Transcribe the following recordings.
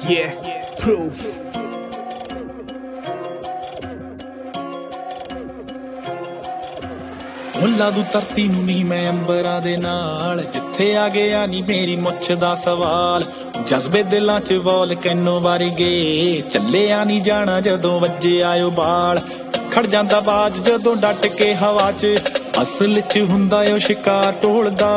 Yeah, proof. ਮੁੱਲਾ ਦੂ ਧਰਤੀ ਨੂੰ ਨੀ ਮੈਂ ਅੰਬਰਾਂ ਦੇ ਨਾਲ, ਜਿੱਥੇ ਆ ਗਿਆ ਨੀ ਮੇਰੀ ਮੁੱਛ ਦਾ ਸਵਾਲ। ਜਜ਼ਬੇ ਦਿਲਾਂ 'ਚ ਵੋਲਕੈਨੋ ਵਰਗੇ, ਚੱਲਿਆ ਨੀ ਜਾਣਾ ਜਦੋਂ ਵੱਜੇ ਆਇਓ ਬਾਲ। ਖੜ ਜਾਂਦਾ ਬਾਜ ਜਦੋਂ ਡਟ ਕੇ ਹਵਾ 'ਚ, ਅਸਲ 'ਚ ਹੁੰਦਾ ਓ ਸ਼ਿਕਾਰ ਢੋਲਦਾ।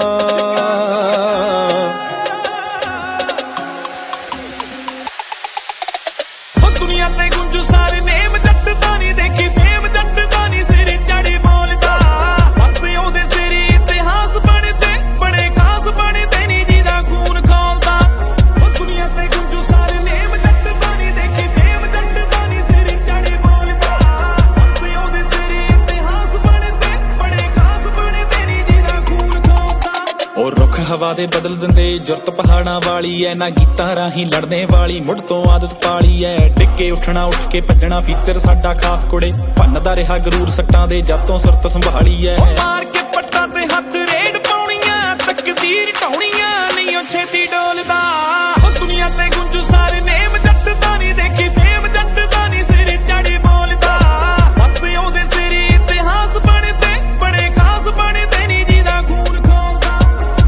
ਦੁਨੀਆ ਤੇ ਗੁੰਜੂ ਸਾਰੇ ਨੇਮ, ਜੱਟ ਤਾਂ ਨੀ ਦੇਖੀ ਫੇਮ, ਜੱਟ ਤਾਂ ਨੀ ਸਿਰ ਚੜੀ ਬੋਲਦਾ। ਬਸ ਉਹਦੇ ਸਿਰ ਇਤਿਹਾਸ ਬਣਦੇ, ਬੜੇ ਖਾਸ ਬਣਦੇ ਨੀ ਜਿਹਦਾ ਖੂਨ ਖੋਲਦਾ। ਦੁਨੀਆ ਤੇ ਗੁੰਜੂ ਸਾਰੇ ਨੇਮ, ਜੱਟ ਤਾਂ ਨੀ ਦੇਖੀ ਫੇਮ, ਜੱਟ ਤਾਂ ਨੀ ਸਿਰ ਚੜੀ ਬੋਲਦਾ। ਬਸ ਉਹਦੇ ਸਿਰ ਇਤਿਹਾਸ ਬਣਦੇ, ਬੜੇ ਖਾਸ ਬਣਦੇ ਨੀ ਜਿਹਦਾ ਖੂਨ ਖੋਲਦਾ। ਉਹ ਰੁੱਖ ਹਵਾ ਦੇ ਬਦਲ ਦਿੰਦੇ, ਜੁਰਤ ਪਹਾੜਾਂ ਵਾਲੀ ਐ ਨਾ, ਗੀਤਾਂ ਰਾਹੀਂ ਲੜਨੇ ਵਾਲੀ ਮੁੱਢ ਤੋਂ ਆਦਤ ਪਾਲੀ ਐ। ਡਿੱਗੇ ਉੱਠਣਾ, ਉੱਠ ਕੇ ਭੱਜਣਾ ਫੀਚਰ ਸਾਡਾ ਖਾਸ ਕੁੜੇ, ਭੰਨਦਾ ਰਿਹਾ ਗਰੂਰ ਸੱਟਾਂ ਦੇ ਜਦ ਤੋਂ ਸੁਰਤ ਸੰਭਾਲੀ ਐ। ਮਾਰ ਕੇ ਪੱਟਾਂ ਤੇ ਹੱਥ ਰੇਡ ਪਾਉਣੀਆਂ, ਤਕਦੀਰ ਢਾਉਣੀਆਂ, ਨਹੀਂ ਉਹ ਛੇਤੀ ਡੋਲਦਾ। ਦੁਨੀਆ ਤੇ ਗੁੰਜੂ ਸਾਰੇ ਨੇਮ, ਜੱਟ ਤਾਂ ਨੀ ਦੇਖੀ ਫੇਮ, ਜੱਟ ਤਾਂ ਨੀ ਸਿਰ ਚੜੀ ਬੋਲਦਾ। ਬਸ ਉਹਦੇ ਸਿਰ ਇਤਿਹਾਸ ਬਣਦੇ, ਬੜੇ ਖਾਸ ਬਣਦੇ ਨੀ ਜਿਹਦਾ ਖੂਨ ਖੋਲਦਾ।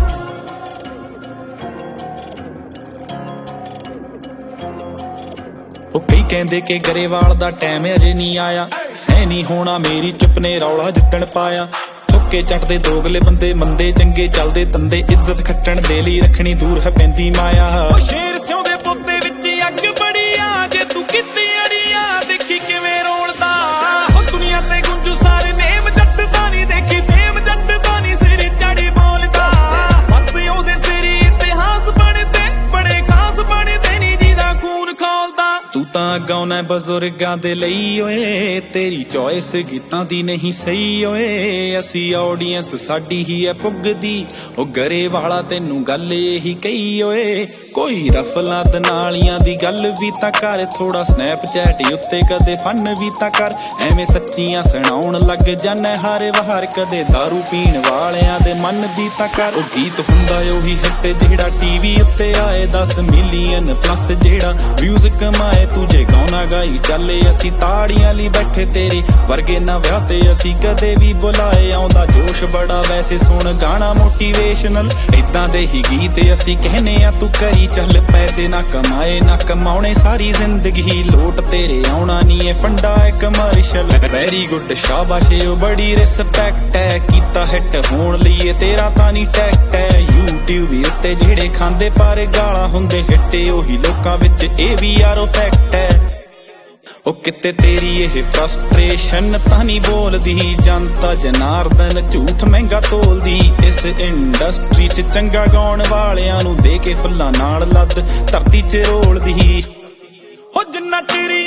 ਉਹ ਕਈ ਕਹਿੰਦੇ ਕਿ ਗਰੇਵਾਲ ਦਾ ਟਾਈਮ ਅਜੇ ਨਹੀਂ ਆਇਆ, ਸਹਿ ਨਹੀਂ ਹੋਣਾ ਮੇਰੀ ਚੁੱਪ ਨੇ ਰੌਲਾ ਜਿੱਦਣ ਪਾਇਆ। ਥੁੱਕੇ ਚੱਟਦੇ ਦੋਗਲੇ ਬੰਦੇ, ਮੰਦੇ ਚੰਗੇ ਚੱਲਦੇ ਤੰਦੇ, ਇੱਜ਼ਤ ਖੱਟਣ ਦੇ ਲਈ ਰੱਖਣੀ ਦੂਰ ਹੈ ਪੈਂਦੀ ਮਾਇਆ। ਉਹ ਸ਼ੇਰ ਸਿਉਂਦੇ ਪੋਤੇ ਵਿੱਚ ਅੱਗ ਬੜੀ ਆ, ਜੇ ਤੂੰ ਕਿਤੇ ਅੜੀਆ ਦੇਖੀ ਕਿਵੇਂ ਰੋਲਦਾ। ਉਹ ਦੁਨੀਆ ਤੇ ਗੁੰਜੂ ਸਾਰੇ ਨੇਮ, ਜੱਟ ਤਾਂ ਨੀ ਦੇਖੀ ਫੇਮ, ਜੱਟ ਤਾਂ ਨੀ ਸਿਰ ਚੜੀ ਬੋਲਦਾ। ਬਸ ਉਹਦੇ ਸਿਰ ਇਤਿਹਾਸ ਬਣਦੇ, ਬੜੇ ਖਾਸ ਬਣਦੇ ਨੀ ਜਿਹਦਾ ਖੂਨ ਖੋਲਦਾ। ਤੂੰ ਤਾਂ ਗਾਉਣਾ ਬਜ਼ੁਰਗਾਂ ਦੇ ਲਈ ਓਏ, ਤੇਰੀ ਚੋਇਸ ਗੀਤਾਂ ਦੀ ਨਹੀਂ ਸਹੀ ਓਏ। ਅਸੀਂ ਆਡੀਅנס ਸਾਡੀ ਹੀ ਐ ਪੁੱਗਦੀ, ਉਹ ਗਰੇਵਾਲਾ ਤੈਨੂੰ ਗੱਲ ਇਹੀ ਕਹੀ ਓਏ। ਕੋਈ ਰਫਲਾਂ ਦਨਾਲੀਆਂ ਦੀ ਗੱਲ ਵੀ ਤਾਂ ਕਰ, ਥੋੜਾ ਸਨੈਪਚੈਟ ਉੱਤੇ ਕਦੇ ਫਨ ਵੀ ਤਾਂ ਕਰ। ਐਵੇਂ ਸੱਚੀਆਂ ਸੁਣਾਉਣ ਲੱਗ ਜਾਣਾ ਹਰ ਵਾਰ, ਕਦੇ ਦਾਰੂ ਪੀਣ ਵਾਲਿਆਂ ਦੇ ਮਨ ਦੀ ਤਾਂ ਕਰ। ਉਹ ਗੀਤ ਹੁੰਦਾ ਉਹੀ ਹਿੱਟ ਜਿਹੜਾ ਟੀਵੀ ਉੱਤੇ ਆਏ, 10 ਮਿਲੀਅਨ ਪਲੱਸ ਜਿਹੜਾ ਵਿਊਜ਼ ਕਮਾਏ। ਤੂੰ ਜੇ ਗਾਉਣਾ ਗਾਈ ਚੱਲੇ, ਅਸੀਂ ਤਾੜੀਆਂ ਲਈ ਬੈਠੇ, ਤੇਰੇ ਵਰਗੇ ਨਾ ਵਿਆਹ ਤੇ ਅਸੀਂ ਕਦੇ ਵੀ ਬੁਲਾਏ। ਆਉਂਦਾ ਜੋਸ਼ ਬੜਾ ਵੈਸੇ, ਸੁਣ ਗਾਣਾ ਮੋਟੀਵੇਸ਼ਨਲ, ਏਦਾਂ ਦੇ ਹੀ ਗੀਤ ਅਸੀਂ ਕਹਿੰਨੇ ਆ ਤੂੰ ਕਰੀ ਚੱਲ। ਪੈਸੇ ਨਾ ਕਮਾਏ ਨਾ ਕਮਾਉਣੇ, ਸਾਰੀ ਜ਼ਿੰਦਗੀ ਲੋਟ ਤੇਰੇ ਆਉਣਾ ਨੀ ਏ ਫੰਡਾ ਏ ਕਮਰਸ਼ਲ। ਵੈਰੀ ਗੁੱਡ ਸ਼ਾਬਾਸ਼ ਓ ਬੜੀ ਰਿਸਪੈਕਟ ਐ, ਕੀਤਾ ਹਿੱਟ ਹੋਣ ਲਈ ਤੇਰਾ ਤਾਂ ਨੀ ਟੈਕਟ ਐ। YouTube ਉੱਤੇ ਜਿਹੜੇ ਖਾਂਦੇ ਪਰ ਗਾਲਾਂ ਹੁੰਦੇ ਹਿੱਟ, ਉਹੀ ਲੋਕਾਂ ਵਿੱਚ ਇਹ ਵੀ ਯਾਰੋ ਫੈਕਟ ਐ। ਉਹ ਕਿਤੇ ਤੇਰੀ ਇਹ ਫਰਸਟ੍ਰੇਸ਼ਨ ਤਾਂ ਨੀ ਬੋਲਦੀ, ਜਨਤਾ ਜਨਾਰਦਨ ਝੂਠ ਮਹਿੰਗਾ ਤੋਲਦੀ। ਇਸ ਇੰਡਸਟਰੀ 'ਚ ਚੰਗਾ ਗਾਉਣ ਵਾਲਿਆਂ ਨੂੰ ਦੇ ਕੇ ਫੁੱਲਾਂ ਨਾਲ ਲੱਦ ਧਰਤੀ 'ਚ ਰੋਲਦੀ। ਹੋ ਜਿੰਨਾ ਚਿਰ